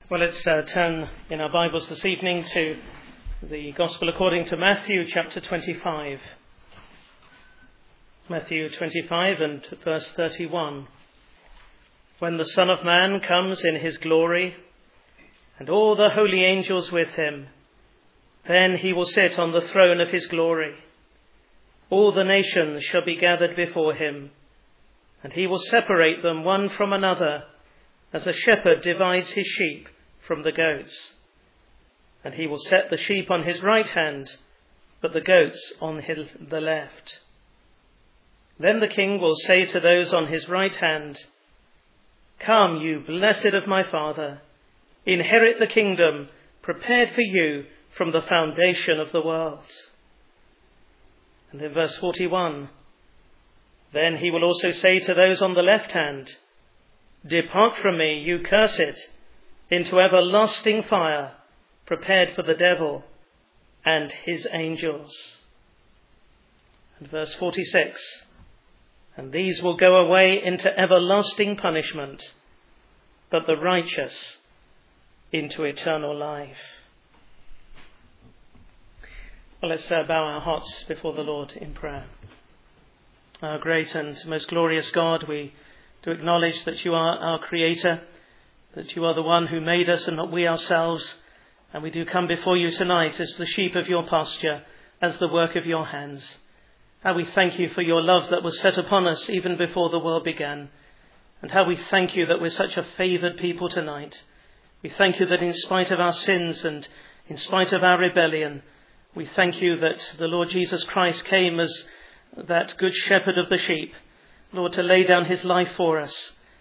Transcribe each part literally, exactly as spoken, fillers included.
Well, let's uh, turn in our Bibles this evening to the Gospel according to Matthew chapter twenty-five. Matthew twenty-five and verse thirty-one. When the Son of Man comes in his glory, and all the holy angels with him, then he will sit on the throne of his glory. All the nations shall be gathered before him, and he will separate them one from another, as a shepherd divides his sheep from the goats. And he will set the sheep on his right hand, but the goats on his, the left. Then the king will say to those on his right hand, "Come, you blessed of my Father, inherit the kingdom prepared for you from the foundation of the world." And in verse forty-one, then he will also say to those on the left hand, "Depart from me, you cursed, into everlasting fire, prepared for the devil and his angels." And verse forty-six, and these will go away into everlasting punishment, but the righteous into eternal life. Well, let's uh, bow our hearts before the Lord in prayer. Our great and most glorious God, we do acknowledge that you are our Creator, that you are the one who made us and not we ourselves. And we do come before you tonight as the sheep of your pasture, as the work of your hands. How we thank you for your love that was set upon us even before the world began. And how we thank you that we're such a favoured people tonight. We thank you that in spite of our sins and in spite of our rebellion, we thank you that the Lord Jesus Christ came as that good shepherd of the sheep, Lord, to lay down his life for us,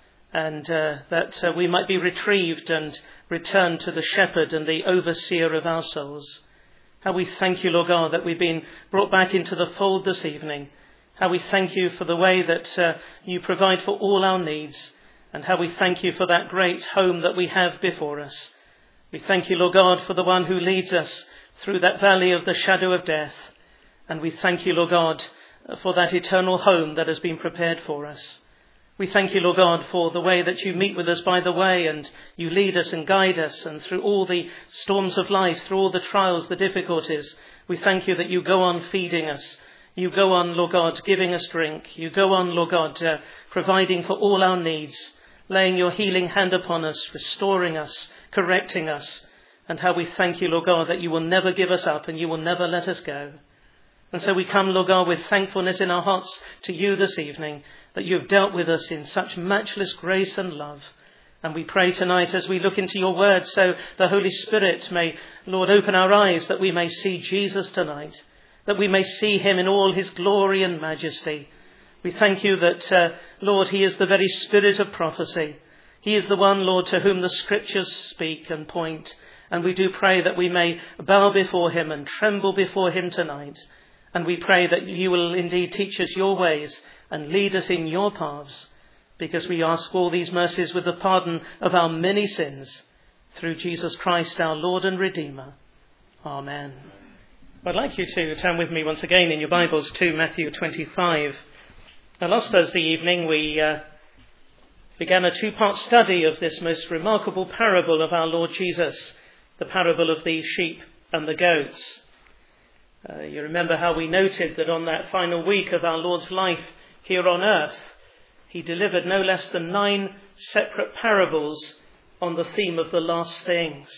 and uh, that uh, we might be retrieved and returned to the shepherd and the overseer of our souls. How we thank you, Lord God, that we've been brought back into the fold this evening. How we thank you for the way that uh, you provide for all our needs, and how we thank you for that great home that we have before us. We thank you, Lord God, for the one who leads us through that valley of the shadow of death. And we thank you, Lord God, for that eternal home that has been prepared for us. We thank you, Lord God, for the way that you meet with us by the way, and you lead us and guide us, and through all the storms of life, through all the trials, the difficulties, we thank you that you go on feeding us. You go on, Lord God, giving us drink. You go on, Lord God, uh, providing for all our needs, laying your healing hand upon us, restoring us, correcting us. And how we thank you, Lord God, that you will never give us up and you will never let us go. And so we come, Lord God, with thankfulness in our hearts to you this evening, that you have dealt with us in such matchless grace and love. And we pray tonight as we look into your word, so the Holy Spirit may, Lord, open our eyes that we may see Jesus tonight, that we may see him in all his glory and majesty. We thank you that, uh, Lord, he is the very spirit of prophecy. He is the one, Lord, to whom the scriptures speak and point. And we do pray that we may bow before him and tremble before him tonight. And we pray that you will indeed teach us your ways and lead us in your paths, because we ask all these mercies with the pardon of our many sins, through Jesus Christ, our Lord and Redeemer. Amen. I'd like you to turn with me once again in your Bibles to Matthew twenty-five. Now, last Thursday evening we uh, began a two-part study of this most remarkable parable of our Lord Jesus, the parable of the sheep and the goats. Uh, you remember how we noted that on that final week of our Lord's life here on earth, he delivered no less than nine separate parables on the theme of the last things.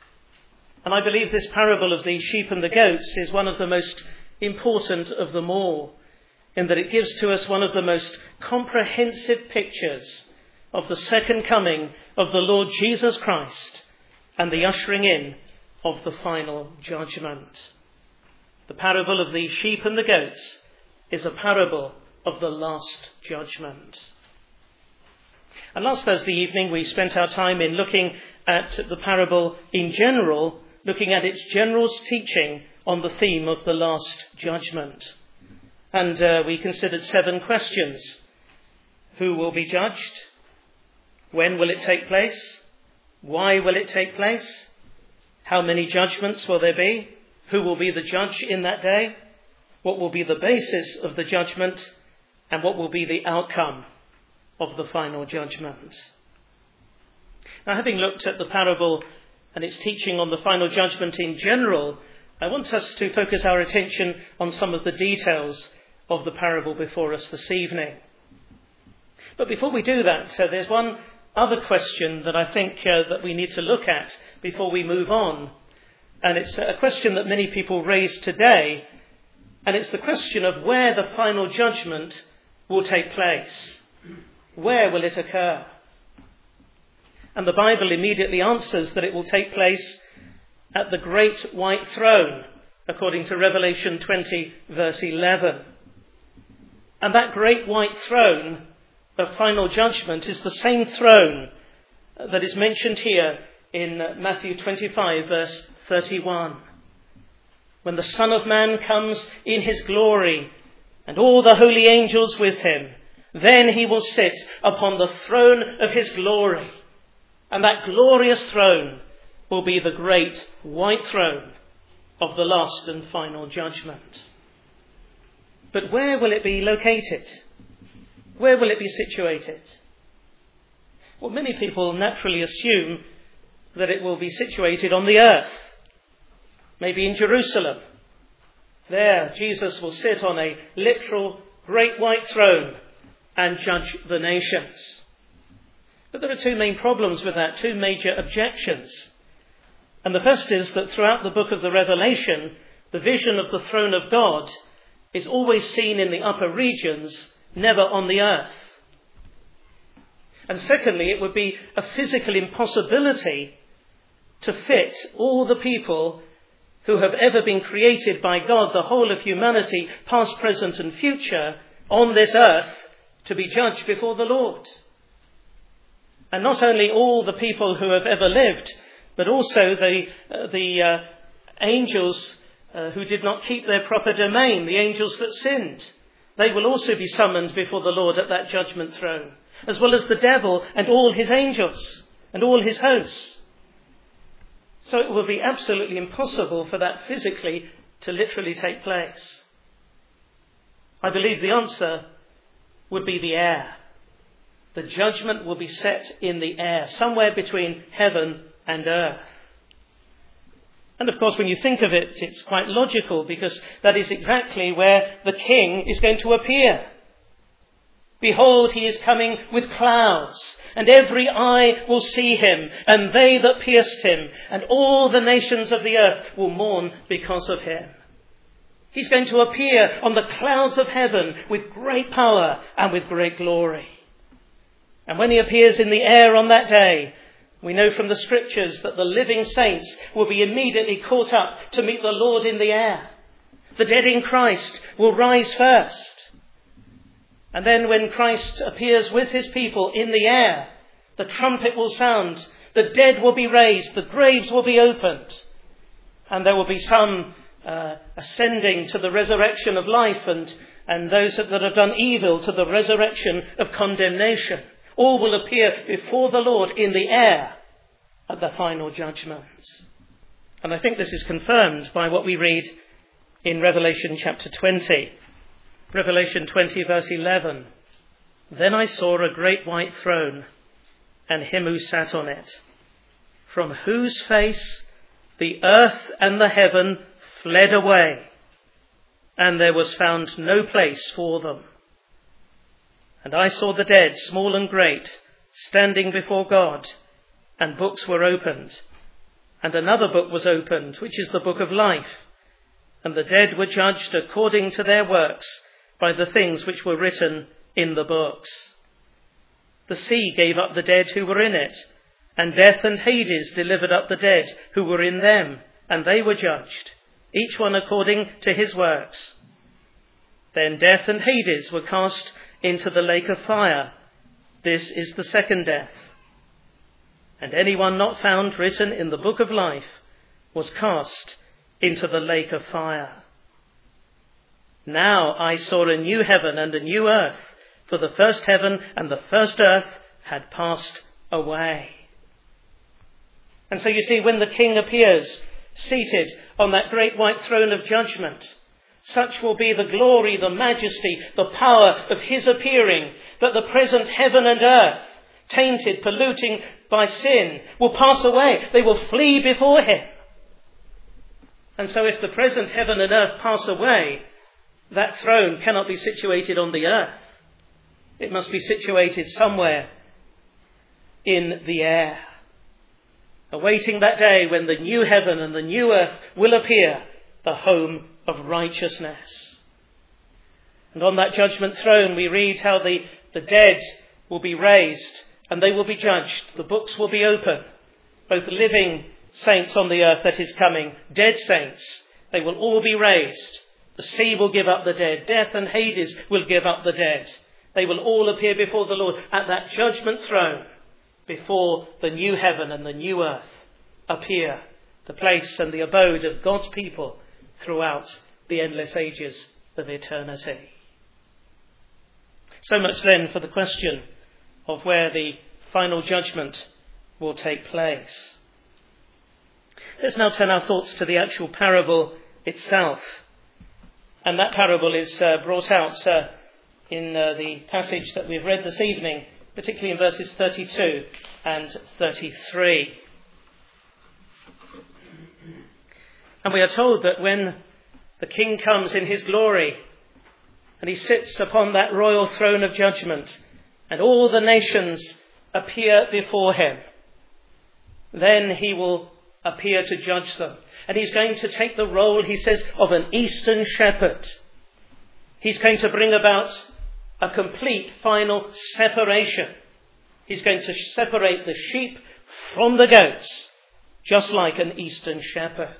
And I believe this parable of the sheep and the goats is one of the most important of them all, in that it gives to us one of the most comprehensive pictures of the second coming of the Lord Jesus Christ and the ushering in of the final judgment. The parable of the sheep and the goats is a parable of the last judgment. And last Thursday evening we spent our time in looking at the parable in general, looking at its general teaching on the theme of the last judgment. And uh, we considered seven questions. Who will be judged? When will it take place? Why will it take place? How many judgments will there be? Who will be the judge in that day? What will be the basis of the judgment? And what will be the outcome of the final judgment? Now, having looked at the parable and its teaching on the final judgment in general, I want us to focus our attention on some of the details of the parable before us this evening. But before we do that, uh, there's one other question that I think uh, that we need to look at before we move on. And it's a question that many people raise today. And it's the question of where the final judgment will take place. Where will it occur? And the Bible immediately answers that it will take place at the great white throne, according to Revelation twenty, verse eleven. And that great white throne of final judgment is the same throne that is mentioned here in Matthew twenty-five, verse thirty-one. When the Son of Man comes in his glory and all the holy angels with him, then he will sit upon the throne of his glory. And that glorious throne will be the great white throne of the last and final judgment. But where will it be located? Where will it be situated? Well, many people naturally assume that it will be situated on the earth, maybe in Jerusalem. There, Jesus will sit on a literal great white throne and judge the nations. But there are two main problems with that, two major objections. And the first is that throughout the book of the Revelation, the vision of the throne of God is always seen in the upper regions, never on the earth. And secondly, it would be a physical impossibility to fit all the people who have ever been created by God, the whole of humanity, past, present and future, on this earth to be judged before the Lord. And not only all the people who have ever lived, but also the, uh, the uh, angels uh, who did not keep their proper domain, the angels that sinned. They will also be summoned before the Lord at that judgment throne, as well as the devil and all his angels and all his hosts. So it will be absolutely impossible for that physically to literally take place. I believe the answer would be the air. The judgment will be set in the air, somewhere between heaven and earth. And of course, when you think of it, it's quite logical, because that is exactly where the King is going to appear. Behold, he is coming with clouds, and every eye will see him, and they that pierced him, and all the nations of the earth will mourn because of him. He's going to appear on the clouds of heaven with great power and with great glory. And when he appears in the air on that day, we know from the scriptures that the living saints will be immediately caught up to meet the Lord in the air. The dead in Christ will rise first. And then when Christ appears with his people in the air, the trumpet will sound, the dead will be raised, the graves will be opened, and there will be some uh, ascending to the resurrection of life, and, and those that have done evil to the resurrection of condemnation. All will appear before the Lord in the air at the final judgment. And I think this is confirmed by what we read in Revelation chapter twenty. Revelation twenty, verse eleven. Then I saw a great white throne, and him who sat on it, from whose face the earth and the heaven fled away, and there was found no place for them. And I saw the dead, small and great, standing before God, and books were opened. And another book was opened, which is the book of life. And the dead were judged according to their works by the things which were written in the books. The sea gave up the dead who were in it, and death and Hades delivered up the dead who were in them, and they were judged, each one according to his works. Then death and Hades were cast into the lake of fire. This is the second death. And anyone not found written in the book of life was cast into the lake of fire. Now I saw a new heaven and a new earth, for the first heaven and the first earth had passed away. And so you see, when the King appears seated on that great white throne of judgment, such will be the glory, the majesty, the power of his appearing, that the present heaven and earth tainted, polluting by sin, will pass away. They will flee before him. And so if the present heaven and earth pass away, that throne cannot be situated on the earth. It must be situated somewhere in the air, awaiting that day when the new heaven and the new earth will appear, the home of righteousness. And on that judgment throne we read how the, the dead will be raised and they will be judged. The books will be open, both living saints on the earth that is coming, dead saints, they will all be raised. The sea will give up the dead. Death and Hades will give up the dead. They will all appear before the Lord at that judgment throne before the new heaven and the new earth appear, the place and the abode of God's people throughout the endless ages of eternity. So much then for the question of where the final judgment will take place. Let's now turn our thoughts to the actual parable itself. And that parable is uh, brought out uh, in uh, the passage that we've read this evening, particularly in verses thirty-two and thirty-three. And we are told that when the King comes in his glory and he sits upon that royal throne of judgment and all the nations appear before him, then he will appear to judge them. And he's going to take the role, he says, of an eastern shepherd. He's going to bring about a complete final separation. He's going to separate the sheep from the goats, just like an eastern shepherd.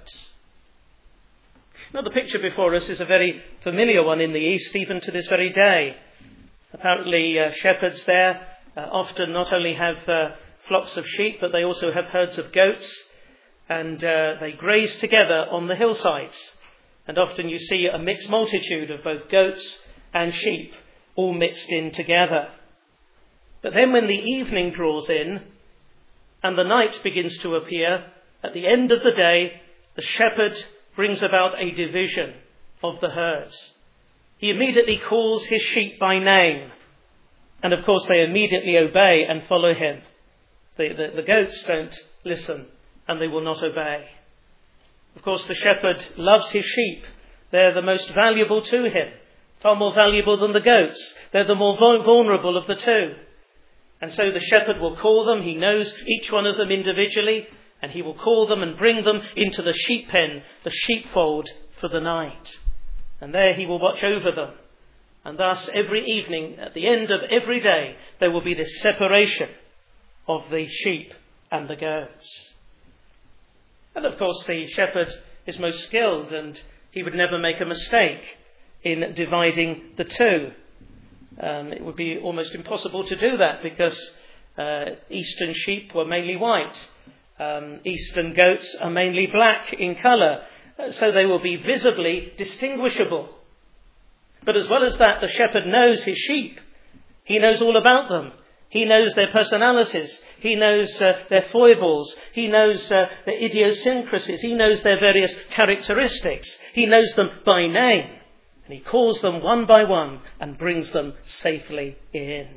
Now, the picture before us is a very familiar one in the East, even to this very day. Apparently, uh, shepherds there uh, often not only have uh, flocks of sheep, but they also have herds of goats. And uh, they graze together on the hillsides. And often you see a mixed multitude of both goats and sheep all mixed in together. But then when the evening draws in and the night begins to appear, at the end of the day, the shepherd brings about a division of the herds. He immediately calls his sheep by name. And of course they immediately obey and follow him. The, the, the goats don't listen and they will not obey. Of course, the shepherd loves his sheep. They're the most valuable to him, far more valuable than the goats. They're the more vulnerable of the two. And so the shepherd will call them. He knows each one of them individually, and he will call them and bring them into the sheep pen, the sheepfold, for the night. And there he will watch over them. And thus, every evening, at the end of every day, there will be this separation of the sheep and the goats. And of course the shepherd is most skilled and he would never make a mistake in dividing the two. Um, it would be almost impossible to do that because uh, eastern sheep were mainly white. Um, eastern goats are mainly black in colour, so they will be visibly distinguishable. But as well as that, the shepherd knows his sheep. He knows all about them. He knows their personalities. He knows uh, their foibles. He knows uh, their idiosyncrasies. He knows their various characteristics. He knows them by name. And he calls them one by one and brings them safely in.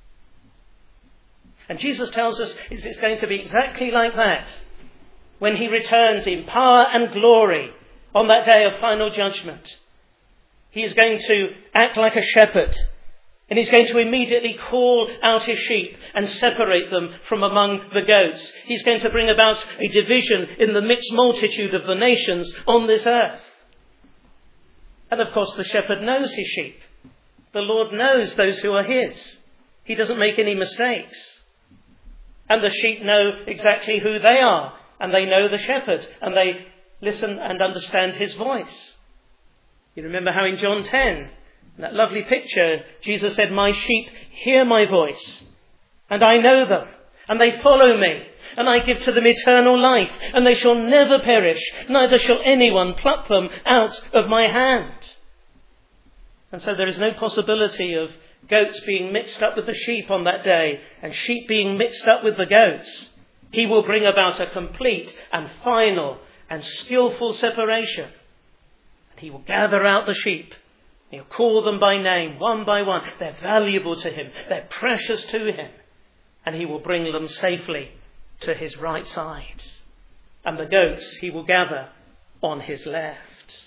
And Jesus tells us it's going to be exactly like that when he returns in power and glory on that day of final judgment. He is going to act like a shepherd. And he's going to immediately call out his sheep and separate them from among the goats. He's going to bring about a division in the mixed multitude of the nations on this earth. And of course the shepherd knows his sheep. The Lord knows those who are his. He doesn't make any mistakes. And the sheep know exactly who they are. And they know the shepherd. And they listen and understand his voice. You remember how in John ten, that lovely picture, Jesus said, "My sheep hear my voice, and I know them, and they follow me, and I give to them eternal life, and they shall never perish, neither shall anyone pluck them out of my hand." And so there is no possibility of goats being mixed up with the sheep on that day, and sheep being mixed up with the goats. He will bring about a complete and final and skillful separation. And he will gather out the sheep. He'll call them by name, one by one. They're valuable to him. They're precious to him. and he will bring them safely to his right side. And the goats he will gather on his left.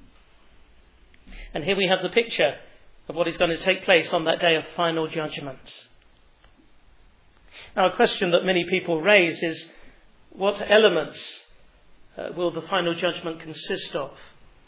And here we have the picture of what is going to take place on that day of final judgment. Now, a question that many people raise is, what elements uh, will the final judgment consist of?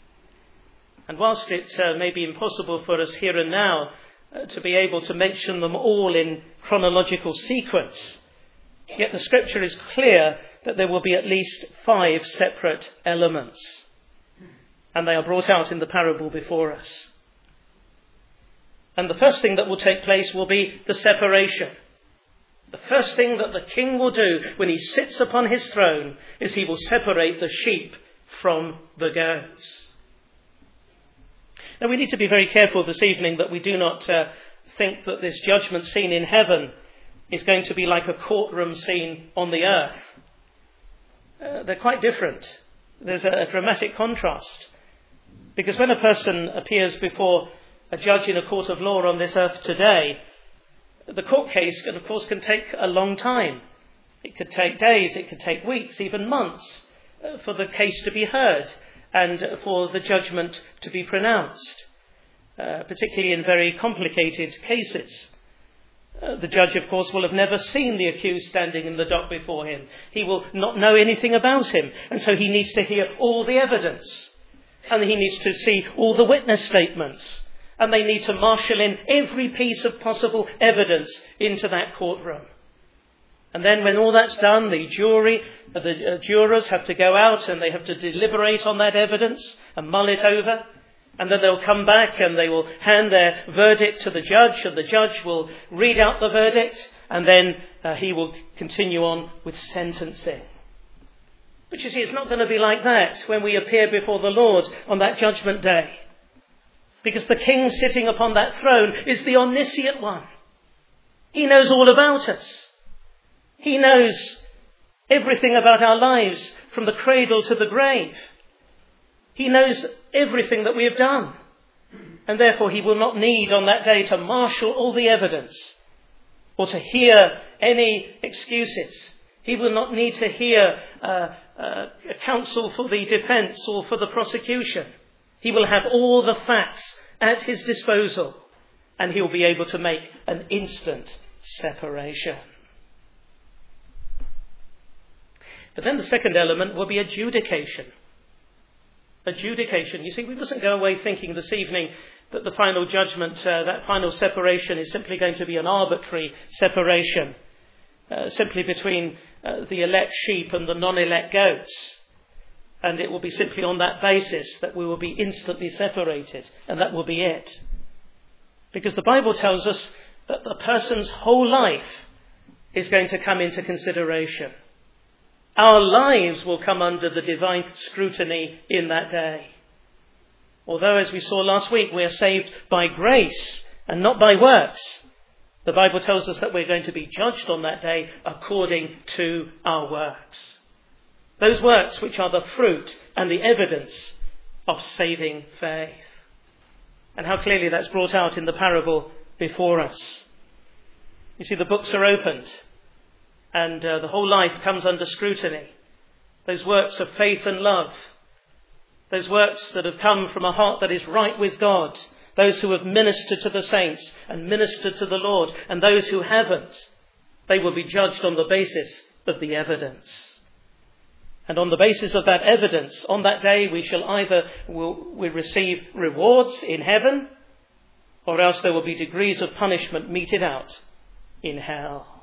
And whilst it uh, may be impossible for us here and now uh, to be able to mention them all in chronological sequence, yet the scripture is clear that there will be at least five separate elements. And they are brought out in the parable before us. And the first thing that will take place will be the separation. The first thing that the king will do when he sits upon his throne is he will separate the sheep from the goats. Now, we need to be very careful this evening that we do not uh, think that this judgment scene in heaven is going to be like a courtroom scene on the earth. Uh, they're quite different. There's a, a dramatic contrast. Because when a person appears before a judge in a court of law on this earth today, the court case, can, of course, can take a long time. It could take days, it could take weeks, even months uh, for the case to be heard and for the judgment to be pronounced, uh, particularly in very complicated cases. Uh, the judge, of course, will have never seen the accused standing in the dock before him. He will not know anything about him, and so he needs to hear all the evidence, and he needs to see all the witness statements, and they need to marshal in every piece of possible evidence into that courtroom. And then when all that's done, the jury, the uh, jurors have to go out and they have to deliberate on that evidence and mull it over. And then they'll come back and they will hand their verdict to the judge, and the judge will read out the verdict, and then uh, he will continue on with sentencing. But you see, it's not going to be like that when we appear before the Lord on that judgment day. Because the king sitting upon that throne is the omniscient one. He knows all about us. He knows everything about our lives from the cradle to the grave. He knows everything that we have done. And therefore he will not need on that day to marshal all the evidence or to hear any excuses. He will not need to hear uh, uh, counsel for the defence or for the prosecution. He will have all the facts at his disposal, and he will be able to make an instant separation. But then the second element will be adjudication. Adjudication. You see, we mustn't go away thinking this evening that the final judgment, uh, that final separation is simply going to be an arbitrary separation, uh, simply between uh, the elect sheep and the non-elect goats. And it will be simply on that basis that we will be instantly separated, and that will be it. Because the Bible tells us that the person's whole life is going to come into consideration. Our lives will come under the divine scrutiny in that day. Although, as we saw last week, we are saved by grace and not by works, the Bible tells us that we're going to be judged on that day according to our works. Those works which are the fruit and the evidence of saving faith. And how clearly that's brought out in the parable before us. You see, the books are opened, and uh, the whole life comes under scrutiny. Those works of faith and love, those works that have come from a heart that is right with God, those who have ministered to the saints and ministered to the Lord, and those who haven't, they will be judged on the basis of the evidence. And on the basis of that evidence, on that day we shall either will we receive rewards in heaven, or else there will be degrees of punishment meted out in hell.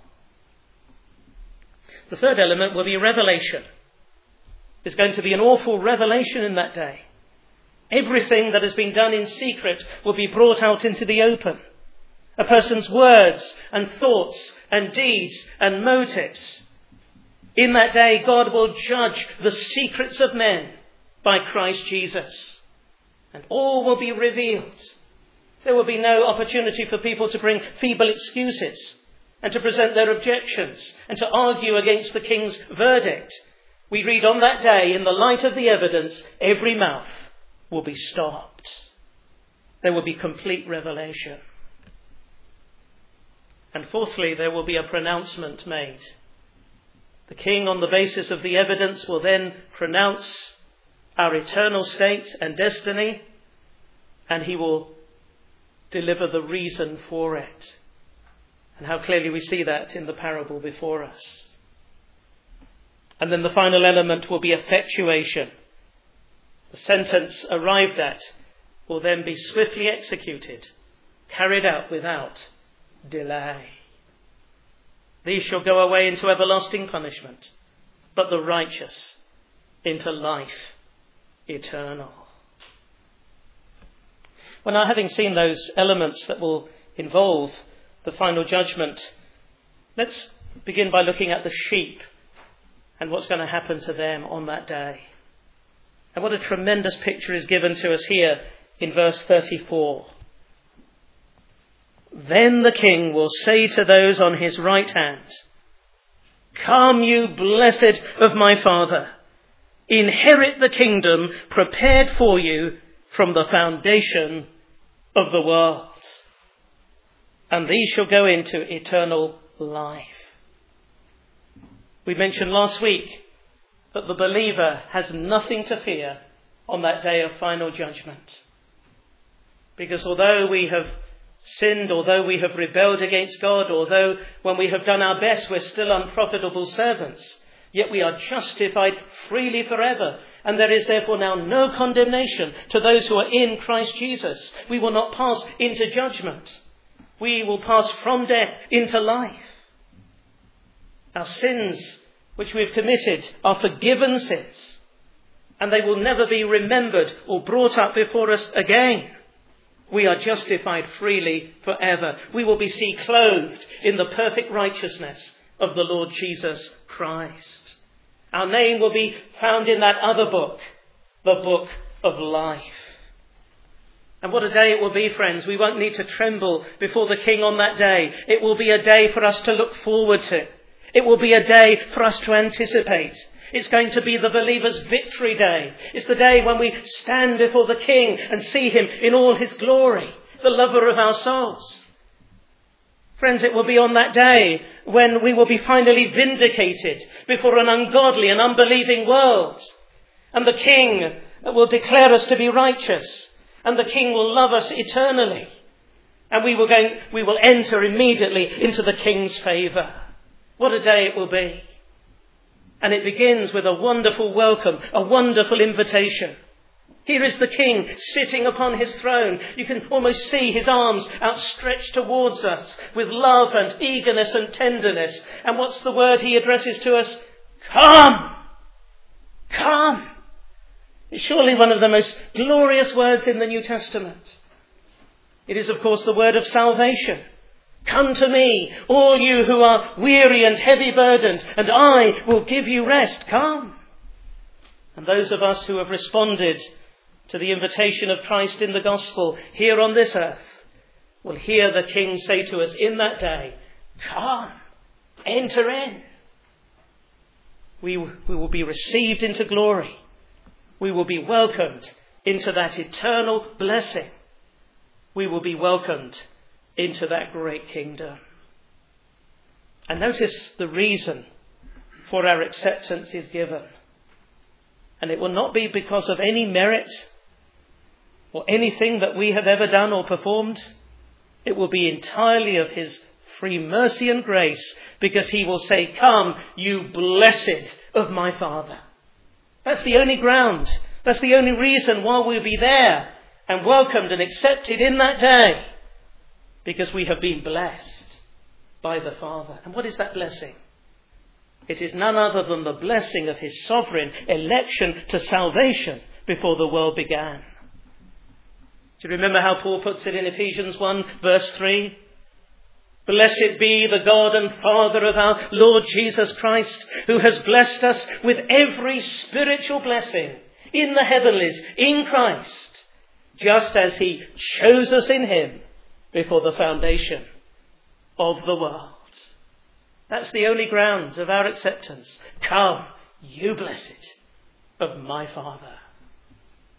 The third element will be revelation. There's going to be an awful revelation in that day. Everything that has been done in secret will be brought out into the open. A person's words and thoughts and deeds and motives. In that day, God will judge the secrets of men by Christ Jesus. And all will be revealed. There will be no opportunity for people to bring feeble excuses and to present their objections and to argue against the king's verdict. We read on that day, in the light of the evidence, every mouth will be stopped. There will be complete revelation. And fourthly, there will be a pronouncement made. The king, on the basis of the evidence, will then pronounce our eternal state and destiny, and he will deliver the reason for it. And how clearly we see that in the parable before us. And then the final element will be effectuation. The sentence arrived at will then be swiftly executed, carried out without delay. These shall go away into everlasting punishment, but the righteous into life eternal. Well, now, having seen those elements that will involve the final judgment, let's begin by looking at the sheep and what's going to happen to them on that day. And what a tremendous picture is given to us here in verse thirty-four. Then the king will say to those on his right hand, "Come, you blessed of my Father, inherit the kingdom prepared for you from the foundation of the world. And these shall go into eternal life." We mentioned last week that the believer has nothing to fear on that day of final judgment. Because although we have sinned, although we have rebelled against God, although when we have done our best we're still unprofitable servants, yet we are justified freely forever. And there is therefore now no condemnation to those who are in Christ Jesus. We will not pass into judgment. We will pass from death into life. Our sins which we have committed are forgiven sins, and they will never be remembered or brought up before us again. We are justified freely forever. We will be seen clothed in the perfect righteousness of the Lord Jesus Christ. Our name will be found in that other book, the book of life. And what a day it will be, friends. We won't need to tremble before the King on that day. It will be a day for us to look forward to. It will be a day for us to anticipate. It's going to be the believer's victory day. It's the day when we stand before the King and see him in all his glory, the lover of our souls. Friends, it will be on that day when we will be finally vindicated before an ungodly and unbelieving world. And the King will declare us to be righteous. And the King will love us eternally. And we will, go, we will enter immediately into the King's favour. What a day it will be. And it begins with a wonderful welcome, a wonderful invitation. Here is the King sitting upon his throne. You can almost see his arms outstretched towards us with love and eagerness and tenderness. And what's the word he addresses to us? Come! Come! It's surely one of the most glorious words in the New Testament. It is, of course, the word of salvation. Come to me, all you who are weary and heavy burdened, and I will give you rest. Come. And those of us who have responded to the invitation of Christ in the gospel here on this earth will hear the King say to us in that day, come, enter in. We, we will be received into glory. We will be welcomed into that eternal blessing. We will be welcomed into that great kingdom. And notice the reason for our acceptance is given. And it will not be because of any merit or anything that we have ever done or performed. It will be entirely of his free mercy and grace, because he will say, come, you blessed of my Father. That's the only ground. That's the only reason why we'll be there and welcomed and accepted in that day. Because we have been blessed by the Father. And what is that blessing? It is none other than the blessing of his sovereign election to salvation before the world began. Do you remember how Paul puts it in Ephesians one verse three? Blessed be the God and Father of our Lord Jesus Christ, who has blessed us with every spiritual blessing in the heavenlies, in Christ, just as he chose us in him before the foundation of the world. That's the only ground of our acceptance. Come, you blessed of my Father.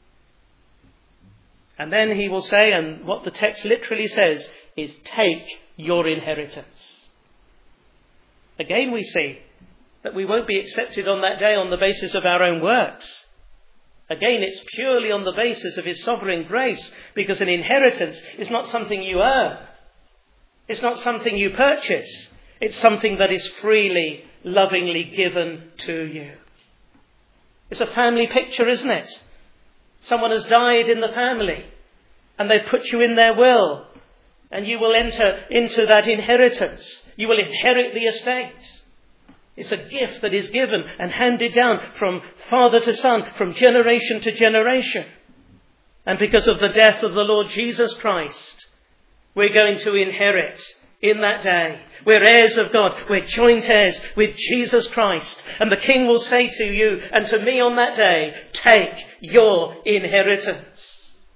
And then he will say, and what the text literally says is, take your inheritance. Again, we see that we won't be accepted on that day on the basis of our own works. Again, it's purely on the basis of his sovereign grace, because an inheritance is not something you earn. It's not something you purchase. It's something that is freely, lovingly given to you. It's a family picture, isn't it? Someone has died in the family and they've put you in their will, and you will enter into that inheritance. You will inherit the estate. It's a gift that is given and handed down from father to son, from generation to generation. And because of the death of the Lord Jesus Christ, we're going to inherit in that day. We're heirs of God. We're joint heirs with Jesus Christ. And the King will say to you and to me on that day, take your inheritance.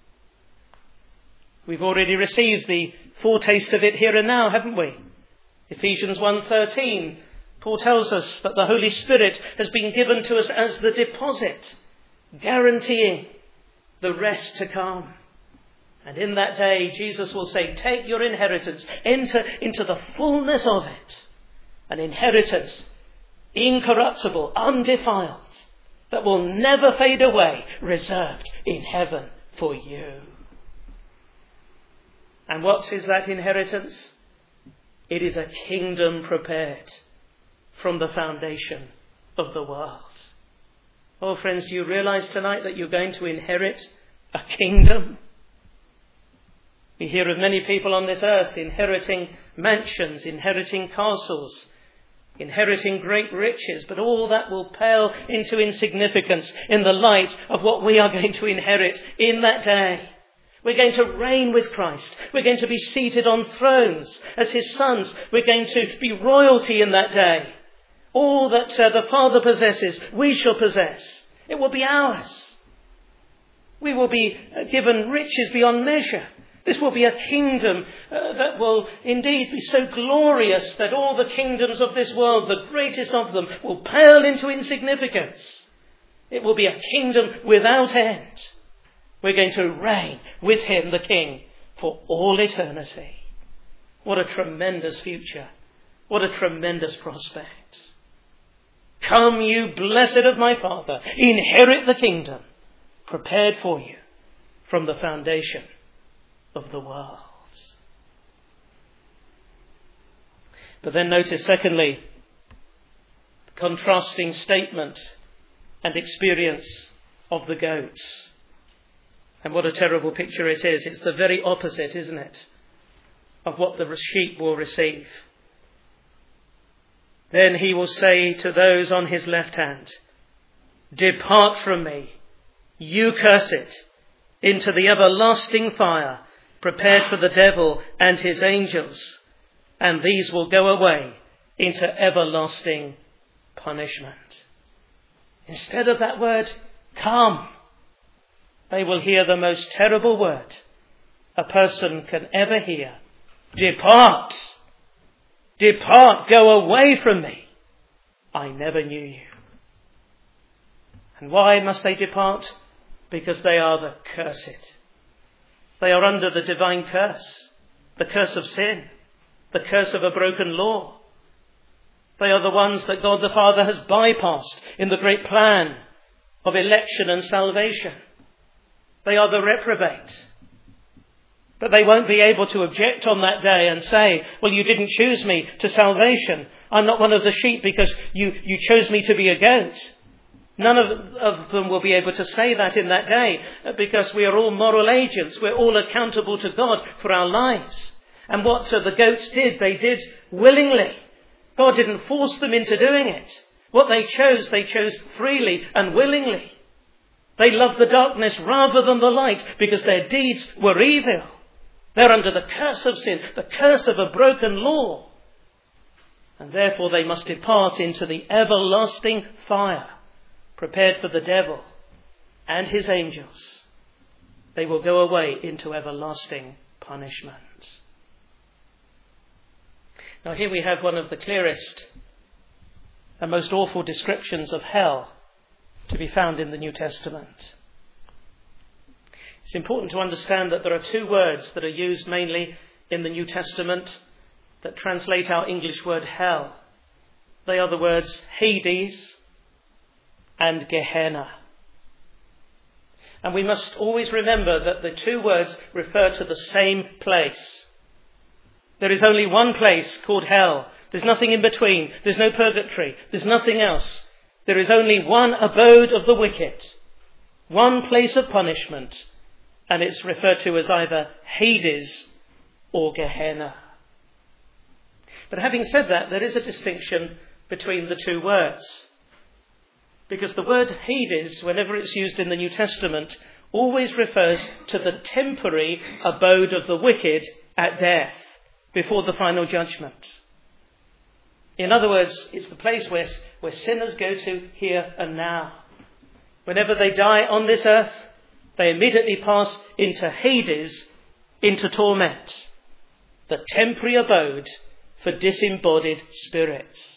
We've already received the foretaste of it here and now, haven't we? Ephesians one thirteen, Paul tells us that the Holy Spirit has been given to us as the deposit, guaranteeing the rest to come. And in that day, Jesus will say, take your inheritance, enter into the fullness of it. An inheritance, incorruptible, undefiled, that will never fade away, reserved in heaven for you. And what is that inheritance? It is a kingdom prepared from the foundation of the world. Oh, friends, do you realize tonight that you're going to inherit a kingdom? We hear of many people on this earth inheriting mansions, inheriting castles, inheriting great riches, but all that will pale into insignificance in the light of what we are going to inherit in that day. We're going to reign with Christ. We're going to be seated on thrones as his sons. We're going to be royalty in that day. All that uh, the Father possesses, we shall possess. It will be ours. We will be uh, given riches beyond measure. This will be a kingdom uh, that will indeed be so glorious that all the kingdoms of this world, the greatest of them, will pale into insignificance. It will be a kingdom without end. We're going to reign with him, the King, for all eternity. What a tremendous future. What a tremendous prospect. Come, you blessed of my Father, inherit the kingdom prepared for you from the foundation of the world. But then notice, secondly, the contrasting statement and experience of the goats. And what a terrible picture it is. It's the very opposite, isn't it, of what the sheep will receive. Then he will say to those on his left hand, depart from me, you cursed, into the everlasting fire, prepared for the devil and his angels, and these will go away into everlasting punishment. Instead of that word, come, they will hear the most terrible word a person can ever hear. Depart! Depart! Go away from me! I never knew you. And why must they depart? Because they are the cursed. They are under the divine curse. The curse of sin. The curse of a broken law. They are the ones that God the Father has bypassed in the great plan of election and salvation. They are the reprobate. But they won't be able to object on that day and say, well, you didn't choose me to salvation. I'm not one of the sheep because you, you chose me to be a goat. None of, of them will be able to say that in that day, because we are all moral agents. We're all accountable to God for our lives. And what uh, the goats did, they did willingly. God didn't force them into doing it. What they chose, they chose freely and willingly. They loved the darkness rather than the light because their deeds were evil. They're under the curse of sin, the curse of a broken law. And therefore they must depart into the everlasting fire prepared for the devil and his angels. They will go away into everlasting punishment. Now here we have one of the clearest and most awful descriptions of hell to be found in the New Testament. It's important to understand that there are two words that are used mainly in the New Testament that translate our English word hell. They are the words Hades and Gehenna. And we must always remember that the two words refer to the same place. There is only one place called hell. There's nothing in between. There's no purgatory. There's nothing else. There is only one abode of the wicked, one place of punishment, and it's referred to as either Hades or Gehenna. But having said that, there is a distinction between the two words. Because the word Hades, whenever it's used in the New Testament, always refers to the temporary abode of the wicked at death, before the final judgment. In other words, it's the place where, where sinners go to here and now. Whenever they die on this earth, they immediately pass into Hades, into torment, the temporary abode for disembodied spirits.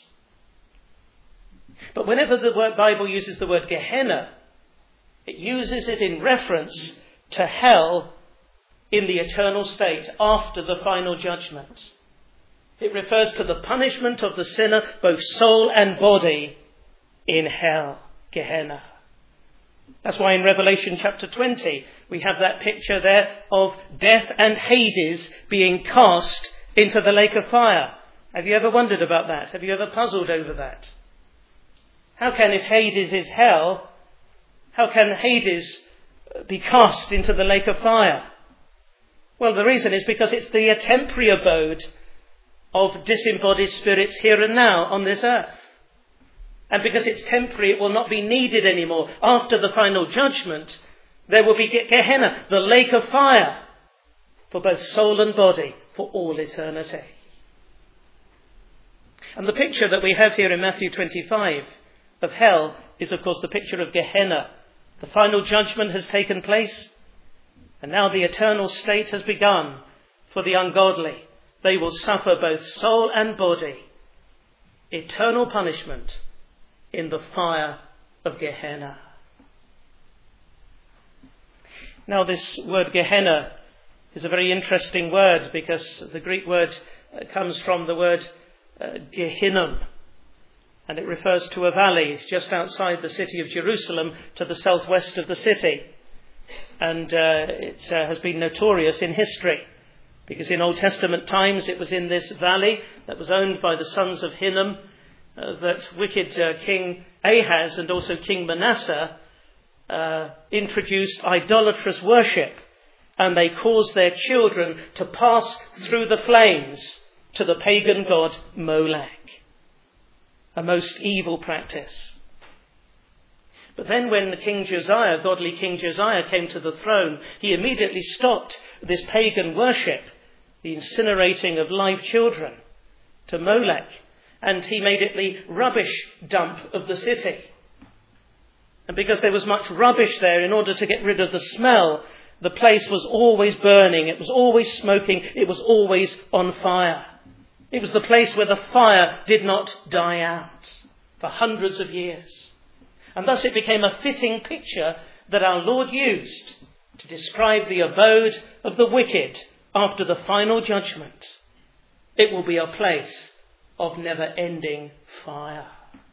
But whenever the word Bible uses the word Gehenna, it uses it in reference to hell in the eternal state after the final judgment. It refers to the punishment of the sinner, both soul and body, in hell, Gehenna. That's why in Revelation chapter twenty, we have that picture there of death and Hades being cast into the lake of fire. Have you ever wondered about that? Have you ever puzzled over that? How can, if Hades is hell, how can Hades be cast into the lake of fire? Well, the reason is because it's the temporary abode of disembodied spirits here and now on this earth. And because it's temporary, it will not be needed anymore. After the final judgment, there will be Gehenna, the lake of fire, for both soul and body, for all eternity. And the picture that we have here in Matthew twenty-five of hell is, of course, the picture of Gehenna. The final judgment has taken place, and now the eternal state has begun for the ungodly. They will suffer both soul and body, eternal punishment in the fire of Gehenna. Now, this word Gehenna is a very interesting word, because the Greek word comes from the word uh, Gehinnom. And it refers to a valley just outside the city of Jerusalem to the southwest of the city. And uh, it uh, has been notorious in history, because in Old Testament times it was in this valley that was owned by the sons of Hinnom uh, that wicked uh, King Ahaz and also King Manasseh uh, introduced idolatrous worship, and they caused their children to pass through the flames to the pagan god Molech. A most evil practice. But then when the King Josiah, godly King Josiah, came to the throne, he immediately stopped this pagan worship, the incinerating of live children, to Molech, and he made it the rubbish dump of the city. And because there was much rubbish there, in order to get rid of the smell, the place was always burning, it was always smoking, it was always on fire. It was the place where the fire did not die out for hundreds of years. And thus it became a fitting picture that our Lord used to describe the abode of the wicked after the final judgment. It will be a place of never-ending fire.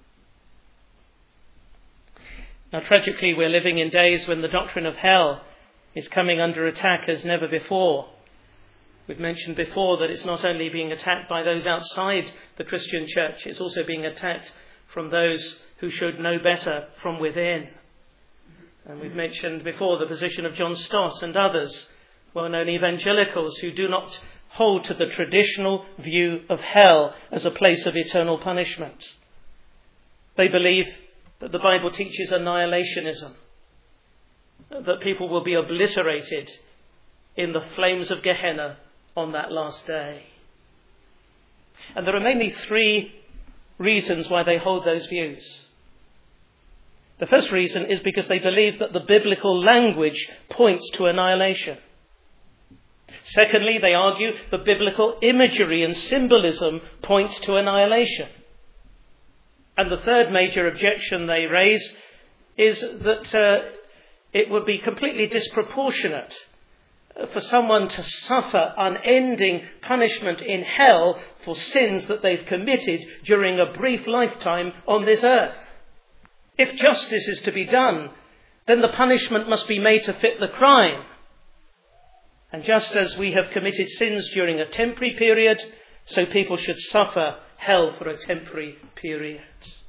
Now, tragically, we're living in days when the doctrine of hell is coming under attack as never before. We've mentioned before that it's not only being attacked by those outside the Christian church, it's also being attacked from those who should know better from within. And we've mentioned before the position of John Stott and others, well-known evangelicals, who do not hold to the traditional view of hell as a place of eternal punishment. They believe that the Bible teaches annihilationism, that people will be obliterated in the flames of Gehenna on that last day. And there are mainly three reasons why they hold those views. The first reason is because they believe that the biblical language points to annihilation. Secondly, they argue the biblical imagery and symbolism points to annihilation. And the third major objection they raise is that uh, it would be completely disproportionate for someone to suffer unending punishment in hell for sins that they've committed during a brief lifetime on this earth. If justice is to be done, then the punishment must be made to fit the crime. And just as we have committed sins during a temporary period, so people should suffer hell for a temporary period.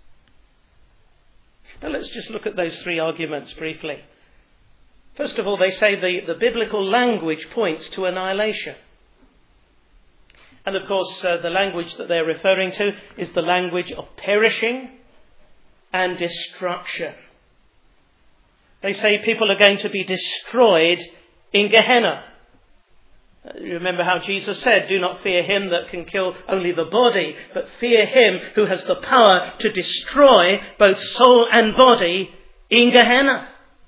Now let's just look at those three arguments briefly. First of all, they say the, the biblical language points to annihilation. And of course, uh, the language that they're referring to is the language of perishing and destruction. They say people are going to be destroyed in Gehenna. You remember how Jesus said, do not fear him that can kill only the body, but fear him who has the power to destroy both soul and body in Gehenna.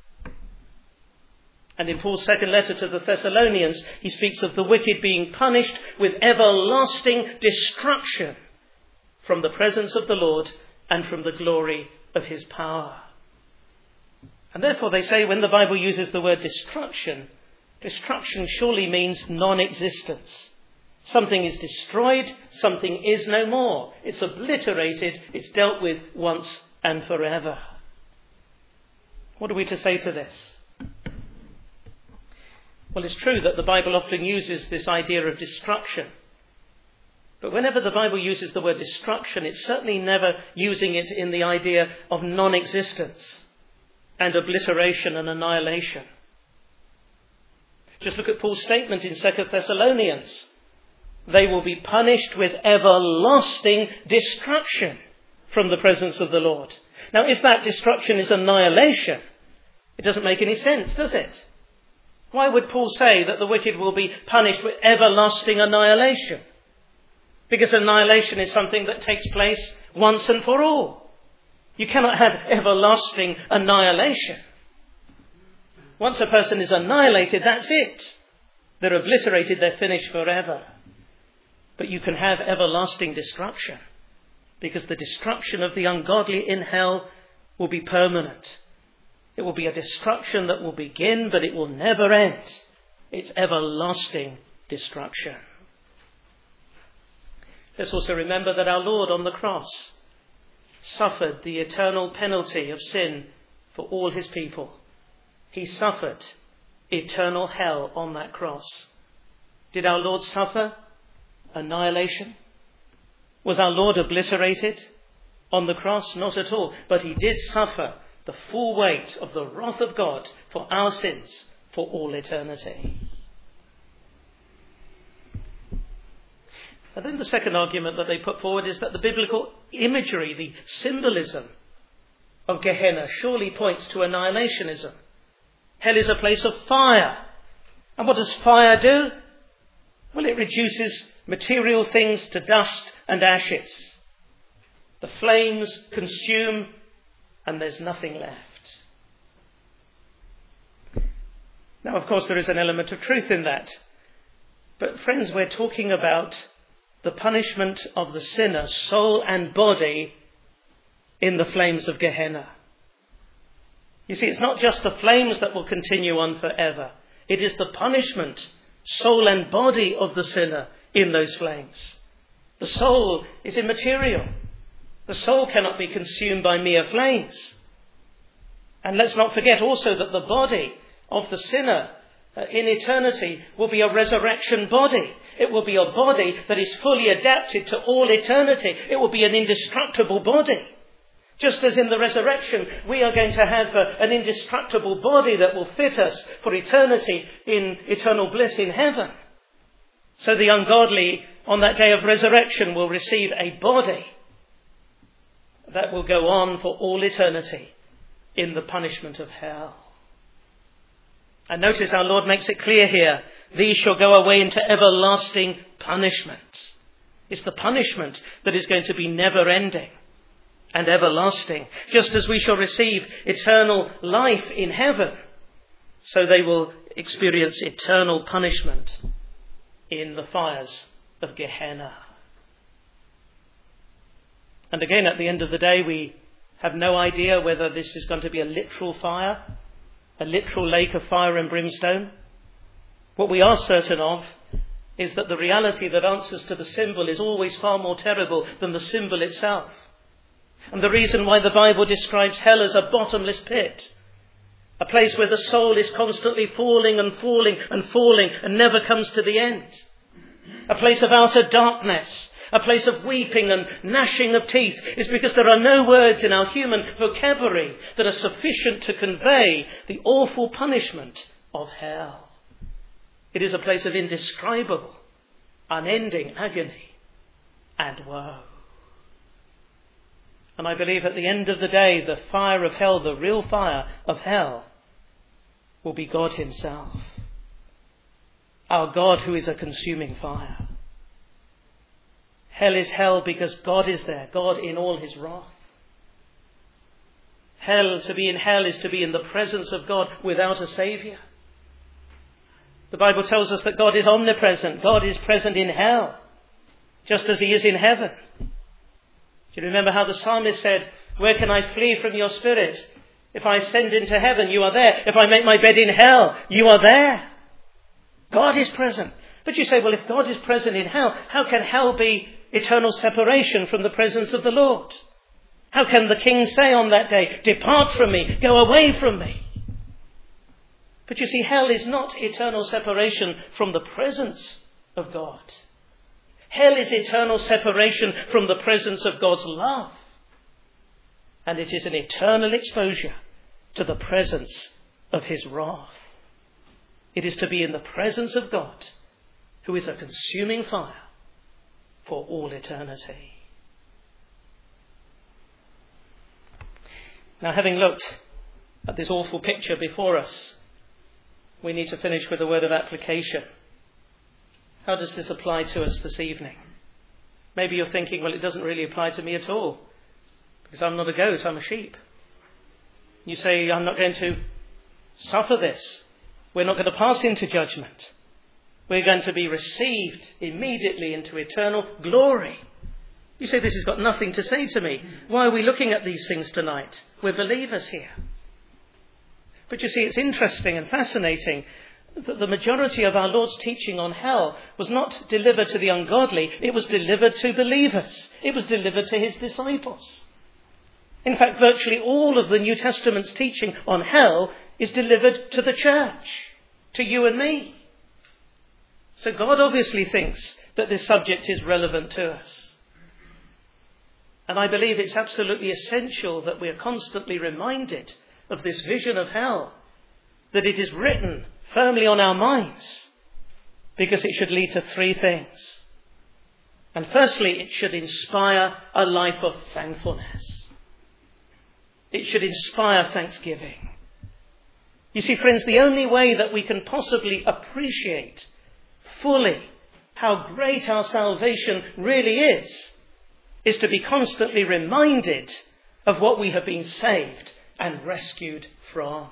And in Paul's second letter to the Thessalonians, he speaks of the wicked being punished with everlasting destruction from the presence of the Lord and from the glory of his power. And therefore they say when the Bible uses the word destruction, destruction surely means non-existence. Something is destroyed, something is no more. It's obliterated, it's dealt with once and forever. What are we to say to this? Well, it's true that the Bible often uses this idea of destruction. But whenever the Bible uses the word destruction, it's certainly never using it in the idea of non-existence and obliteration and annihilation. Just look at Paul's statement in Second Thessalonians. They will be punished with everlasting destruction from the presence of the Lord. Now, if that destruction is annihilation, it doesn't make any sense, does it? Why would Paul say that the wicked will be punished with everlasting annihilation? Because annihilation is something that takes place once and for all. You cannot have everlasting annihilation. Once a person is annihilated, that's it. They're obliterated, they're finished forever. But you can have everlasting destruction, because the destruction of the ungodly in hell will be permanent. It will be a destruction that will begin, but it will never end. It's everlasting destruction. Let's also remember that our Lord on the cross suffered the eternal penalty of sin for all his people. He suffered eternal hell on that cross. Did our Lord suffer annihilation? Was our Lord obliterated on the cross? Not at all. But he did suffer the full weight of the wrath of God for our sins for all eternity. And then the second argument that they put forward is that the biblical imagery, the symbolism of Gehenna surely points to annihilationism. Hell is a place of fire. And what does fire do? Well, it reduces material things to dust and ashes. The flames consume and there's nothing left. Now, of course, there is an element of truth in that. But friends, we're talking about the punishment of the sinner, soul and body, in the flames of Gehenna. You see, it's not just the flames that will continue on forever. It is the punishment, soul and body of the sinner in those flames. The soul is immaterial. The soul cannot be consumed by mere flames. And let's not forget also that the body of the sinner uh, in eternity will be a resurrection body. It will be a body that is fully adapted to all eternity. It will be an indestructible body. Just as in the resurrection, we are going to have uh, an indestructible body that will fit us for eternity in eternal bliss in heaven. So the ungodly on that day of resurrection will receive a body that will go on for all eternity in the punishment of hell. And notice our Lord makes it clear here, these shall go away into everlasting punishment. It's the punishment that is going to be never ending and everlasting. Just as we shall receive eternal life in heaven, so they will experience eternal punishment in the fires of Gehenna. And again, at the end of the day, we have no idea whether this is going to be a literal fire, a literal lake of fire and brimstone. What we are certain of is that the reality that answers to the symbol is always far more terrible than the symbol itself. And the reason why the Bible describes hell as a bottomless pit, a place where the soul is constantly falling and falling and falling and never comes to the end, a place of outer darkness, a place of weeping and gnashing of teeth, is because there are no words in our human vocabulary that are sufficient to convey the awful punishment of hell. It is a place of indescribable, unending agony and woe. And I believe at the end of the day, the fire of hell, the real fire of hell, will be God himself. Our God, who is a consuming fire. Hell is hell because God is there, God in all his wrath. Hell, to be in hell is to be in the presence of God without a saviour. The Bible tells us that God is omnipresent. God is present in hell, just as he is in heaven. Do you remember how the psalmist said, "Where can I flee from your spirit? If I ascend into heaven, you are there. If I make my bed in hell, you are there." God is present. But you say, well, if God is present in hell, how can hell be eternal separation from the presence of the Lord? How can the king say on that day, "Depart from me, go away from me"? But you see, hell is not eternal separation from the presence of God. Hell is eternal separation from the presence of God's love. And it is an eternal exposure to the presence of his wrath. It is to be in the presence of God, who is a consuming fire for all eternity. Now, having looked at this awful picture before us, we need to finish with a word of application. How does this apply to us this evening? Maybe you're thinking, well, it doesn't really apply to me at all, because I'm not a goat, I'm a sheep. You say, I'm not going to suffer this. We're not going to pass into judgment. We're going to be received immediately into eternal glory. You say, this has got nothing to say to me. Why are we looking at these things tonight? We're believers here. But you see, it's interesting and fascinating that the majority of our Lord's teaching on hell was not delivered to the ungodly. It was delivered to believers. It was delivered to his disciples. In fact, virtually all of the New Testament's teaching on hell is delivered to the church, to you and me. So God obviously thinks that this subject is relevant to us. And I believe it's absolutely essential that we are constantly reminded of this vision of hell, that it is written firmly on our minds, because it should lead to three things. And firstly, it should inspire a life of thankfulness. It should inspire thanksgiving. You see, friends, the only way that we can possibly appreciate fully how great our salvation really is, is to be constantly reminded of what we have been saved and rescued from.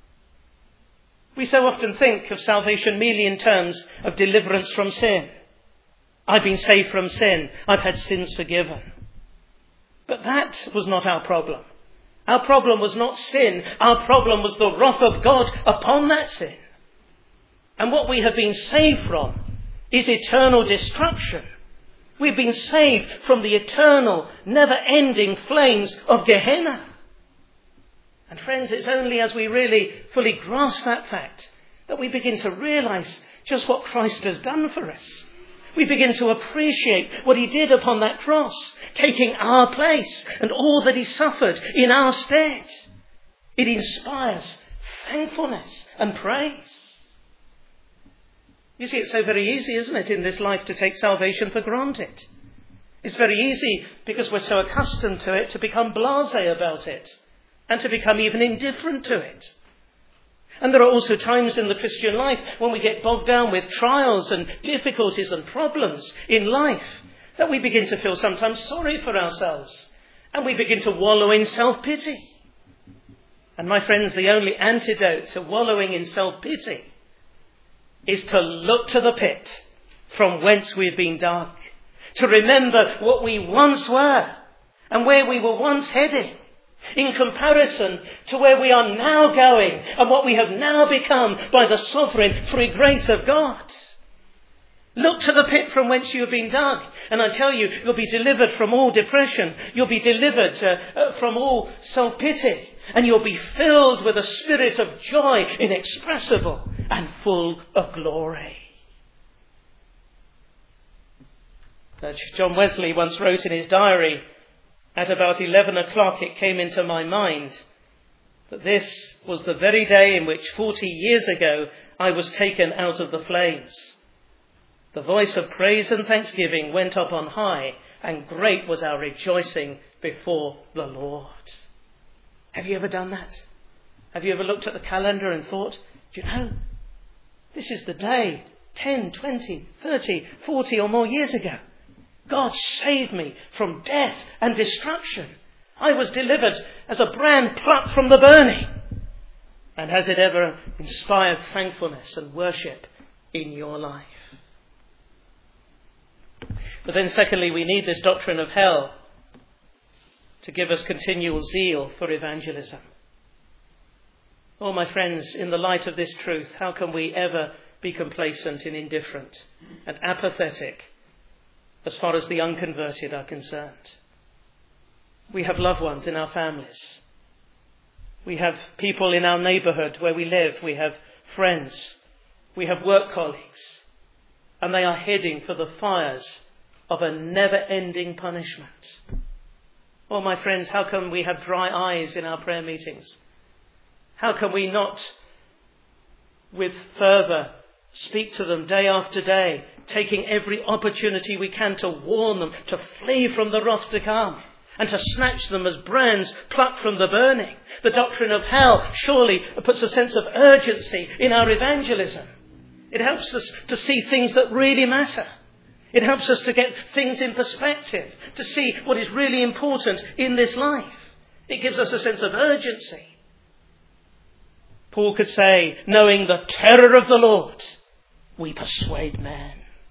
We so often think of salvation merely in terms of deliverance from sin. I've been saved from sin. I've had sins forgiven. But that was not our problem. Our problem was not sin. Our problem was the wrath of God upon that sin. And what we have been saved from is eternal destruction. We've been saved from the eternal, never-ending flames of Gehenna. And friends, it's only as we really fully grasp that fact that we begin to realize just what Christ has done for us. We begin to appreciate what he did upon that cross, taking our place and all that he suffered in our stead. It inspires thankfulness and praise. You see, it's so very easy, isn't it, in this life to take salvation for granted. It's very easy, because we're so accustomed to it, to become blasé about it and to become even indifferent to it. And there are also times in the Christian life when we get bogged down with trials and difficulties and problems in life that we begin to feel sometimes sorry for ourselves, and we begin to wallow in self-pity. And my friends, the only antidote to wallowing in self-pity is to look to the pit from whence we've been dug, to remember what we once were and where we were once heading, in comparison to where we are now going and what we have now become by the sovereign free grace of God. Look to the pit from whence you have been dug. And I tell you, you'll be delivered from all depression. You'll be delivered uh, uh, from all self-pity. And you'll be filled with a spirit of joy inexpressible and full of glory. Uh, John Wesley once wrote in his diary, at about eleven o'clock it came into my mind that this was the very day in which forty years ago I was taken out of the flames. The voice of praise and thanksgiving went up on high, and great was our rejoicing before the Lord. Have you ever done that? Have you ever looked at the calendar and thought, do you know, this is the day ten, twenty, thirty, forty or more years ago. God saved me from death and destruction. I was delivered as a brand plucked from the burning. And has it ever inspired thankfulness and worship in your life? But then secondly, we need this doctrine of hell to give us continual zeal for evangelism. Oh, my friends, in the light of this truth, how can we ever be complacent and indifferent and apathetic as far as the unconverted are concerned? We have loved ones in our families. We have people in our neighbourhood where we live. We have friends. We have work colleagues. And they are heading for the fires of a never-ending punishment. Oh, my friends, how can we have dry eyes in our prayer meetings? How can we not, with fervour, speak to them day after day, taking every opportunity we can to warn them, to flee from the wrath to come, and to snatch them as brands plucked from the burning? The doctrine of hell surely puts a sense of urgency in our evangelism. It helps us to see things that really matter. It helps us to get things in perspective, to see what is really important in this life. It gives us a sense of urgency. Paul could say, knowing the terror of the Lord, we persuade men.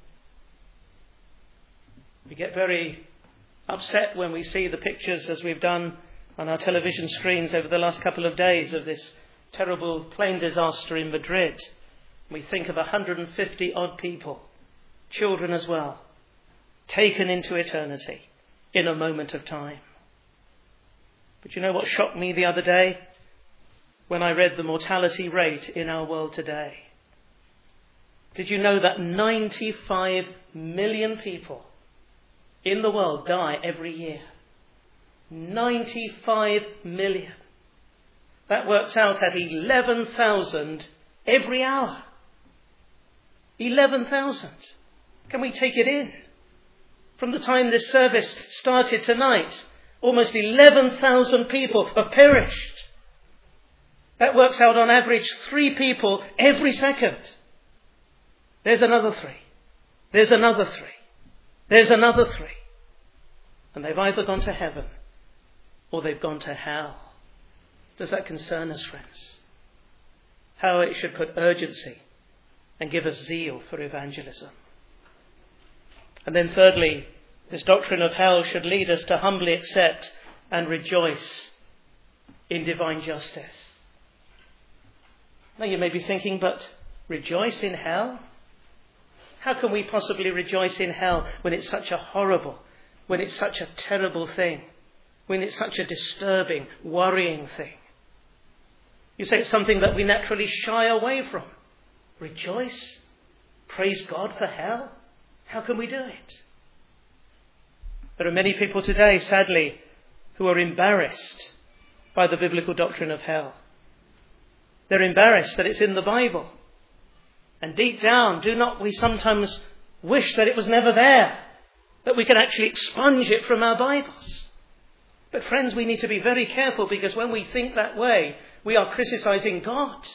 We get very upset when we see the pictures, as we've done on our television screens over the last couple of days, of this terrible plane disaster in Madrid. We think of one hundred fifty odd people, children as well, taken into eternity in a moment of time. But you know what shocked me the other day? When I read the mortality rate in our world today. Did you know that ninety-five million people in the world die every year? ninety-five million. That works out at eleven thousand every hour. eleven thousand. Can we take it in? From the time this service started tonight, almost eleven thousand people have perished. That works out on average three people every second. There's another three. There's another three. There's another three. And they've either gone to heaven or they've gone to hell. Does that concern us, friends? How it should put urgency and give us zeal for evangelism. And then thirdly, this doctrine of hell should lead us to humbly accept and rejoice in divine justice. Now you may be thinking, but rejoice in hell? How can we possibly rejoice in hell when it's such a horrible, when it's such a terrible thing, when it's such a disturbing, worrying thing? You say it's something that we naturally shy away from. Rejoice? Praise God for hell? How can we do it? There are many people today, sadly, who are embarrassed by the biblical doctrine of hell. They're embarrassed that it's in the Bible. And deep down, do not we sometimes wish that it was never there, that we can actually expunge it from our Bibles? But friends, we need to be very careful, because when we think that way, we are criticizing God.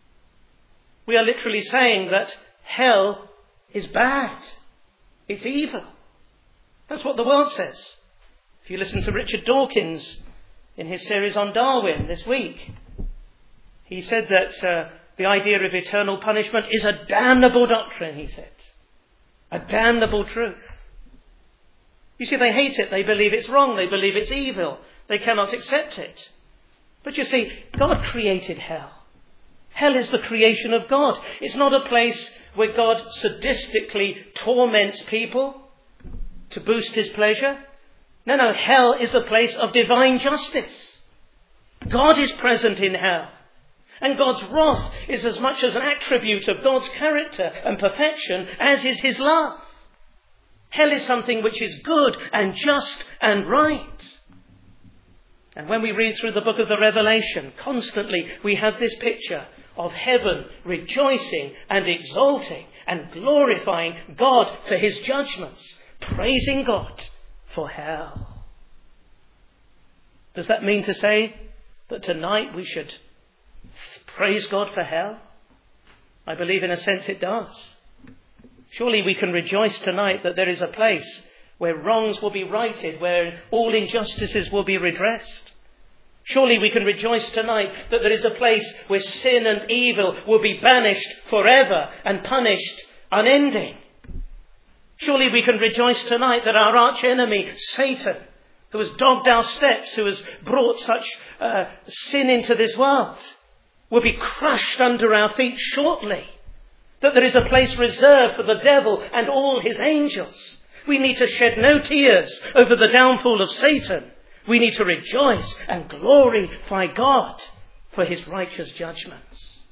We are literally saying that hell is bad. It's evil. That's what the world says. If you listen to Richard Dawkins in his series on Darwin this week, he said that uh, the idea of eternal punishment is a damnable doctrine, he said. A damnable truth. You see, they hate it. They believe it's wrong. They believe it's evil. They cannot accept it. But you see, God created hell. Hell is the creation of God. It's not a place where God sadistically torments people to boost his pleasure. No, no, hell is a place of divine justice. God is present in hell. And God's wrath is as much as an attribute of God's character and perfection as is his love. Hell is something which is good and just and right. And when we read through the book of the Revelation, constantly we have this picture of heaven rejoicing and exalting and glorifying God for his judgments, praising God for hell. Does that mean to say that tonight we should praise God for hell? I believe in a sense it does. Surely we can rejoice tonight that there is a place where wrongs will be righted, where all injustices will be redressed. Surely we can rejoice tonight that there is a place where sin and evil will be banished forever and punished unending. Surely we can rejoice tonight that our arch enemy, Satan, who has dogged our steps, who has brought such uh, sin into this world, will be crushed under our feet shortly. That there is a place reserved for the devil and all his angels. We need to shed no tears over the downfall of Satan. We need to rejoice and glorify God for his righteous judgments.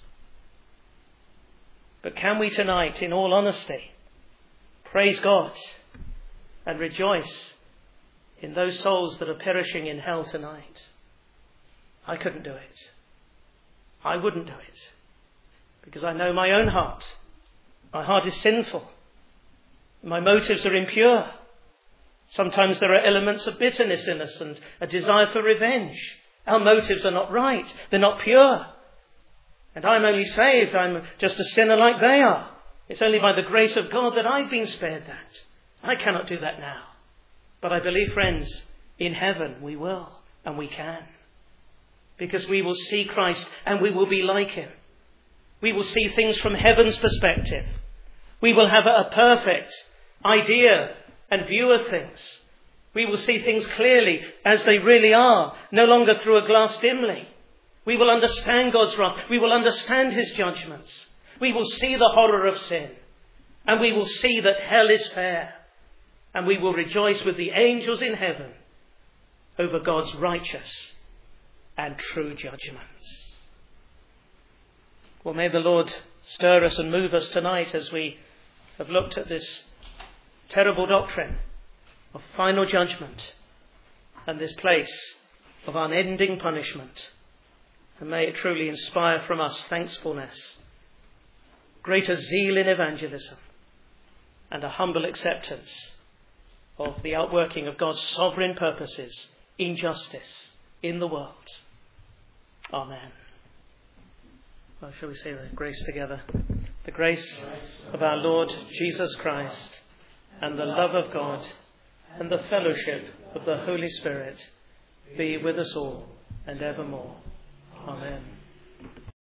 But can we tonight, in all honesty, praise God and rejoice in those souls that are perishing in hell tonight? I couldn't do it. I wouldn't do it. Because I know my own heart. My heart is sinful. My motives are impure. Sometimes there are elements of bitterness in us and a desire for revenge. Our motives are not right. They're not pure. And I'm only saved. I'm just a sinner like they are. It's only by the grace of God that I've been spared that. I cannot do that now. But I believe, friends, in heaven we will and we can. Because we will see Christ and we will be like him. We will see things from heaven's perspective. We will have a perfect idea and view of things. We will see things clearly as they really are, no longer through a glass dimly. We will understand God's wrath. We will understand his judgments. We will see the horror of sin. And we will see that hell is fair. And we will rejoice with the angels in heaven over God's righteous and true judgments. Well, may the Lord stir us and move us tonight as we have looked at this terrible doctrine of final judgment and this place of unending punishment. And may it truly inspire from us thankfulness, greater zeal in evangelism, and a humble acceptance of the outworking of God's sovereign purposes in justice in the world. Amen. Well, shall we say the grace together? The grace of our Lord Jesus Christ, and the love of God, and the fellowship of the Holy Spirit be with us all and evermore. Amen.